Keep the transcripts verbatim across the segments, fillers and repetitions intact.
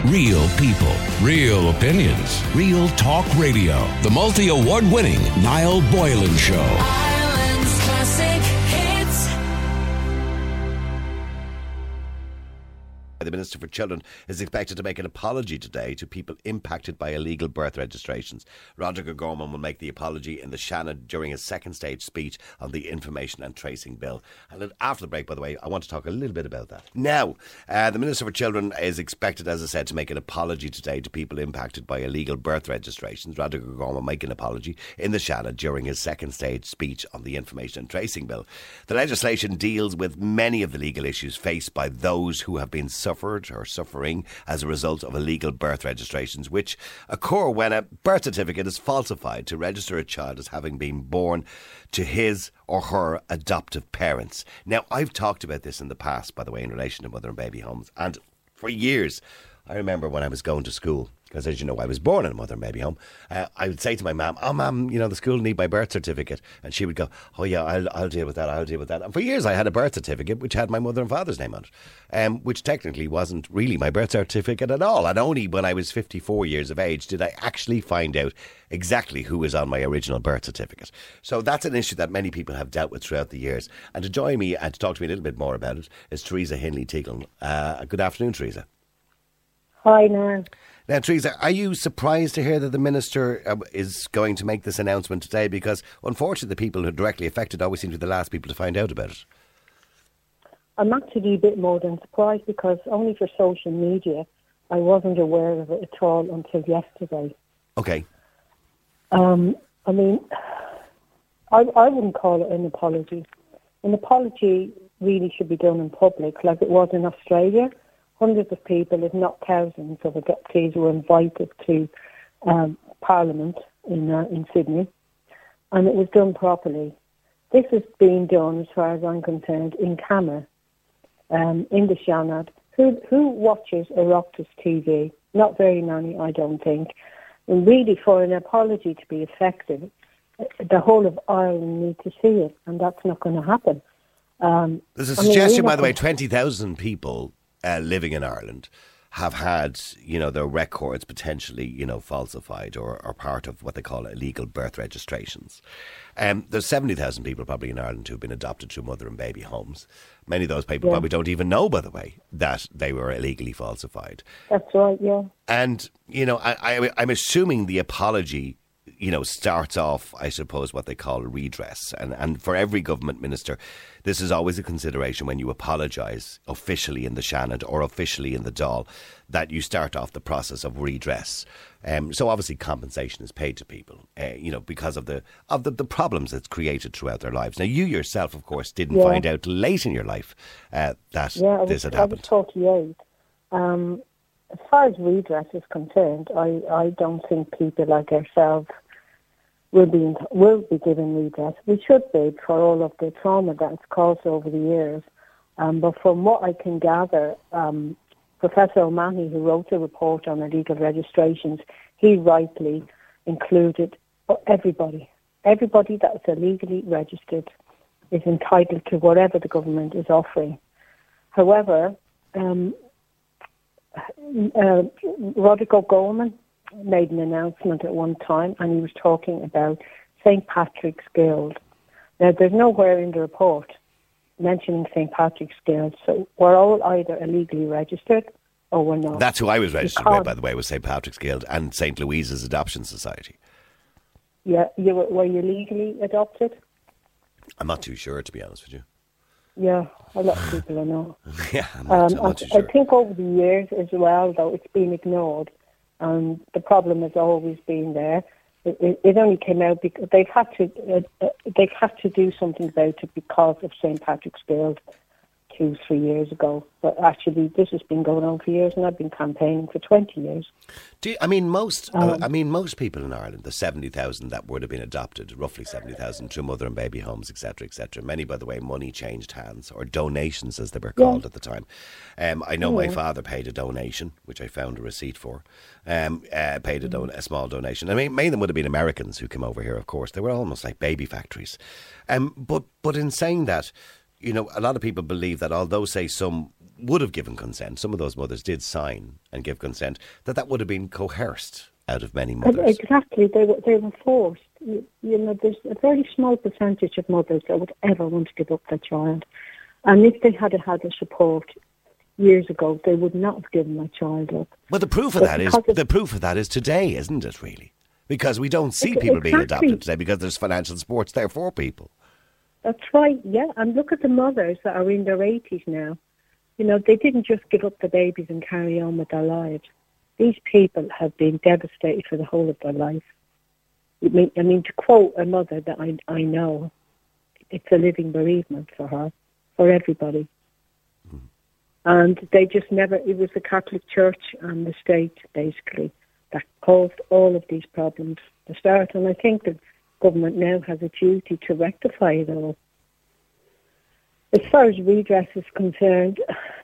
Real people, real opinions, real talk radio. The multi-award winning Niall Boylan Show. Ireland's classic hits. The Minister for Children is expected to make an apology today to people impacted by illegal birth registrations. Roderick O'Gorman will make the apology in the Shannon during his second stage speech on the Information and Tracing Bill. And after the break, by the way, I want to talk a little bit about that. Now, uh, the Minister for Children is expected, as I said, to make an apology today to people impacted by illegal birth registrations. Roderick O'Gorman will make an apology in the Shannon during his second stage speech on the Information and Tracing Bill. The legislation deals with many of the legal issues faced by those who have been suffered or suffering as a result of illegal birth registrations, which occur when a birth certificate is falsified to register a child as having been born to his or her adoptive parents. Now, I've talked about this in the past, by the way, in relation to mother and baby homes, and for years, I remember when I was going to school, because as you know, I was born in a mother and baby home, uh, I would say to my mum, oh mum, you know, the school need my birth certificate. And she would go, oh yeah, I'll, I'll deal with that, I'll deal with that. And for years I had a birth certificate which had my mother and father's name on it, um, which technically wasn't really my birth certificate at all. And only when I was fifty-four years of age did I actually find out exactly who was on my original birth certificate. So that's an issue that many people have dealt with throughout the years. And to join me and to talk to me a little bit more about it is Teresa Hindley-Teagle. Uh, good afternoon, Teresa. Hi, Nan. Now, Teresa, are you surprised to hear that the Minister uh, is going to make this announcement today? Because, unfortunately, the people who are directly affected always seem to be the last people to find out about it. I'm actually a bit more than surprised because only for social media I wasn't aware of it at all until yesterday. Okay. Um, I mean, I, I wouldn't call it an apology. An apology really should be done in public, like it was in Australia. Hundreds of people, if not thousands, of adoptees were invited to um, Parliament in uh, in Sydney, and it was done properly. This is being done, as far as I'm concerned, in camera, um, in the Shannon. Who who watches Oireachtas T V? Not very many, I don't think. And really, for an apology to be effective, the whole of Ireland need to see it, and that's not going to happen. Um, There's a I mean, suggestion, we're by not the way, gonna- twenty thousand people uh, living in Ireland have had, you know, their records potentially, you know, falsified or, or part of what they call illegal birth registrations. Um, there's seventy thousand people probably in Ireland who have been adopted to mother and baby homes. Many of those people Yeah. probably don't even know, by the way, that they were illegally falsified. That's right, yeah. And, you know, I, I, I'm assuming the apology, you know, starts off, I suppose, what they call redress. And, and for every government minister, this is always a consideration when you apologise officially in the Shannon or officially in the Dáil, that you start off the process of redress. Um, so obviously compensation is paid to people, uh, you know, because of the of the, the problems it's created throughout their lives. Now, you yourself, of course, didn't Yeah. find out late in your life uh, that Yeah, I was, this had I was happened. forty-eight. Um, as far as redress is concerned, I, I don't think people like ourselves will be will be given redress. We should be for all of the trauma that's caused over the years. Um, but from what I can gather, um, Professor O'Mahony, who wrote the report on illegal registrations, he rightly included everybody. Everybody that is illegally registered is entitled to whatever the government is offering. However, um, uh, Roderick O'Gorman made an announcement at one time, and he was talking about Saint Patrick's Guild. Now, there's nowhere in the report mentioning Saint Patrick's Guild, so we're all either illegally registered or we're not. That's who I was registered Because- with, by the way, was Saint Patrick's Guild and Saint Louise's Adoption Society. Yeah, you were, were you legally adopted? I'm not too sure, to be honest with you. Yeah, a lot of people are not. Yeah, I'm not, Um, I'm I, not too sure. I think over the years as well, though, it's been ignored, and the problem has always been there. It, it, it only came out because they've had to uh, uh, they've had to do something about it because of Saint Patrick's Guild two, three years ago. But actually, this has been going on for years, and I've been campaigning for twenty years. Do you, I mean most? uh, Um, I mean most people in Ireland, the seventy thousand that would have been adopted, roughly seventy thousand, to mother and baby homes, et cetera, et cetera. Many, by the way, money changed hands, or donations, as they were Yeah. called at the time. Um, I know my Yeah. father paid a donation, which I found a receipt for. Um, uh, paid a, don- a small donation. I mean, many of them would have been Americans who came over here. Of course, they were almost like baby factories. Um, but but in saying that, you know, a lot of people believe that although, say, some would have given consent, some of those mothers did sign and give consent, that that would have been coerced out of many mothers. Exactly, they were, they were forced. You, you know, there's a very small percentage of mothers that would ever want to give up their child. And if they had had the support years ago, they would not have given their child up. Well, the proof of But that is because of- the proof of that is today, isn't it? Really, because we don't see Ex- people being exactly. adopted today because there's financial supports there for people. That's right, yeah. And look at the mothers that are in their eighties now. You know, they didn't just give up the babies and carry on with their lives. These people have been devastated for the whole of their life. I mean, I mean to quote a mother that I, I know, it's a living bereavement for her, for everybody. Mm. And they just never, it was the Catholic Church and the state, basically, that caused all of these problems to start. And I think the government now has a duty to rectify it all. As far as redress is concerned,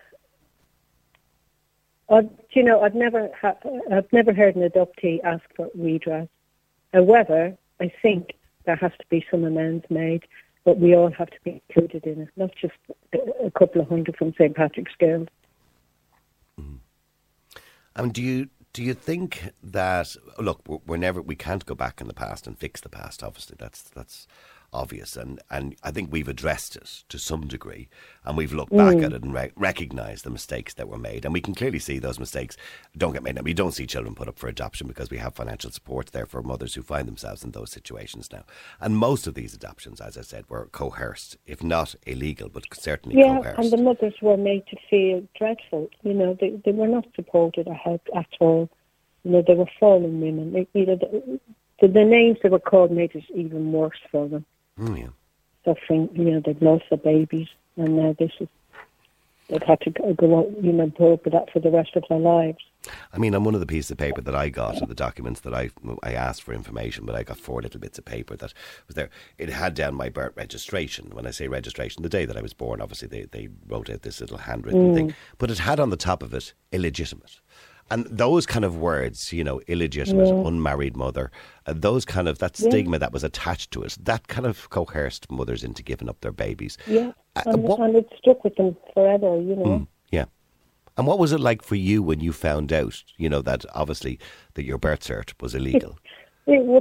I've, you know, I've never, ha- I've never heard an adoptee ask for redress. However, I think there has to be some amends made, but we all have to be included in it, not just a couple of hundred from Saint Patrick's Girls. Mm. I mean, do you do you think that? Look, we're, we're never, we can't go back in the past and fix the past. Obviously, that's that's obvious, and, and I think we've addressed it to some degree, and we've looked back Mm. at it and re- recognised the mistakes that were made, and we can clearly see those mistakes don't get made. Now, we don't see children put up for adoption because we have financial support there for mothers who find themselves in those situations now, and most of these adoptions, as I said, were coerced, if not illegal, but certainly Yeah, coerced. and the mothers were made to feel dreadful. You know, they they were not supported or helped at all. You know, they were fallen women. They, you know, the, the, the names they were called made it even worse for them. Mm, yeah. Suffering, you know, they'd lost their babies, and now this is, they've had to go go on, you know, put up with that for the rest of their lives. I mean, on one of the pieces of paper that I got, or the documents that I I asked for information, but I got four little bits of paper that was there. It had down my birth registration. When I say registration, the day that I was born, obviously they, they wrote out this little handwritten Mm. thing, but it had on the top of it, illegitimate. And those kind of words, you know, illegitimate, Yeah. unmarried mother, uh, those kind of, that Yeah. stigma that was attached to it, that kind of coerced mothers into giving up their babies. Yeah, Uh, and, what- and it stuck with them forever, you know. Mm, yeah. And what was it like for you when you found out, you know, that obviously that your birth cert was illegal? It was.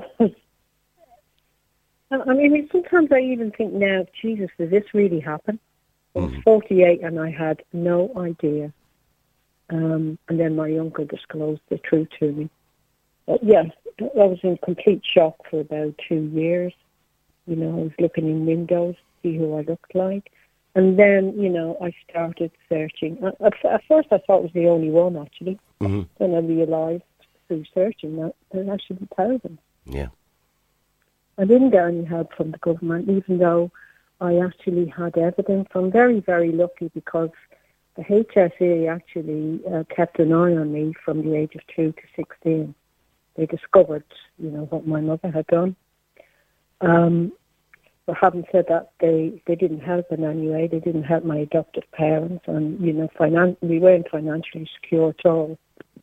I I mean, sometimes I even think now, Jesus, did this really happen? I was Mhm. forty-eight and I had no idea. Um, and then my uncle disclosed the truth to me. But yes, I was in complete shock for about two years. You know, I was looking in windows to see who I looked like. And then, you know, I started searching. At, at at first I thought it was the only one, actually. Mm-hmm. Then I realised through searching that there actually be thousands. Yeah. I didn't get any help from the government, even though I actually had evidence. I'm very, very lucky because the H S E actually uh, kept an eye on me from the age of two to sixteen. They discovered, you know, what my mother had done. Um, but having said that, they, they didn't help in any way. They didn't help my adoptive parents, and, you know, finan- we weren't financially secure at all.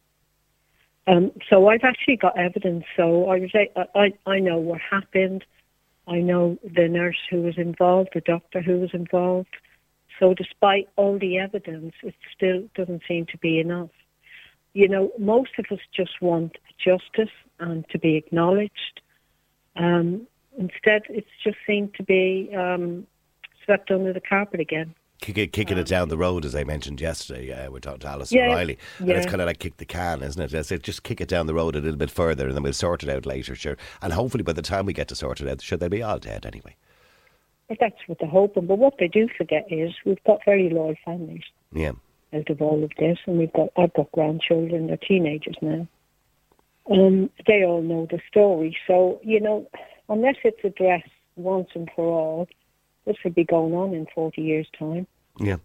Um, so I've actually got evidence. So I was, a- I, I know what happened. I know the nurse who was involved, the doctor who was involved. So despite all the evidence, it still doesn't seem to be enough. You know, most of us just want justice and to be acknowledged. Um, instead, it's just seemed to be um, swept under the carpet again. Kick it, kicking it down the road, as I mentioned yesterday. Uh, we're talking to Alison Yeah, Riley. And it's yeah. kind of like kick the can, isn't it? I said, just kick it down the road a little bit further and then we'll sort it out later, sure. And hopefully by the time we get to sort it out, sure, they'll be all dead anyway. But that's what they're hoping. But what they do forget is we've got very loyal families Yeah. out of all of this, and we've got I've got grandchildren, they're teenagers now. Um, they all know the story. So, you know, unless it's addressed once and for all, this will be going on in forty years' time. Yeah.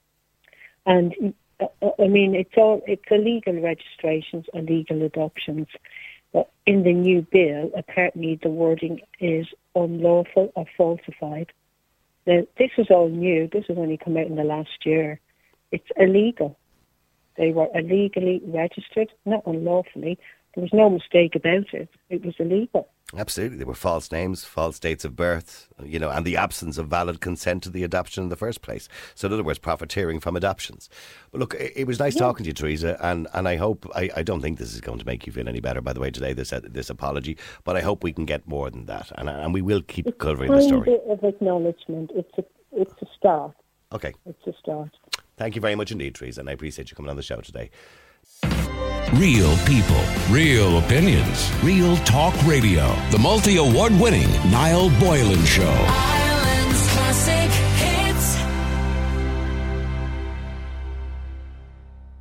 And uh, I mean, it's all it's illegal registrations, illegal adoptions. But in the new bill, apparently the wording is unlawful or falsified. Now, this is all new. This has only come out in the last year. It's illegal. They were illegally registered, not unlawfully, There was no mistake about it. It was illegal. Absolutely. There were false names, false dates of birth, you know, and the absence of valid consent to the adoption in the first place. So in other words, profiteering from adoptions. But look, it, it was nice yeah. talking to you, Teresa, and, and I hope, I, I don't think this is going to make you feel any better, by the way, today, this this apology, but I hope we can get more than that, and, and we will keep it's covering the story. It's a bit of acknowledgement. It's a, it's a start. Okay. It's a start. Thank you very much indeed, Teresa, and I appreciate you coming on the show today. Real people, real opinions, real talk radio. The multi-award winning Niall Boylan Show.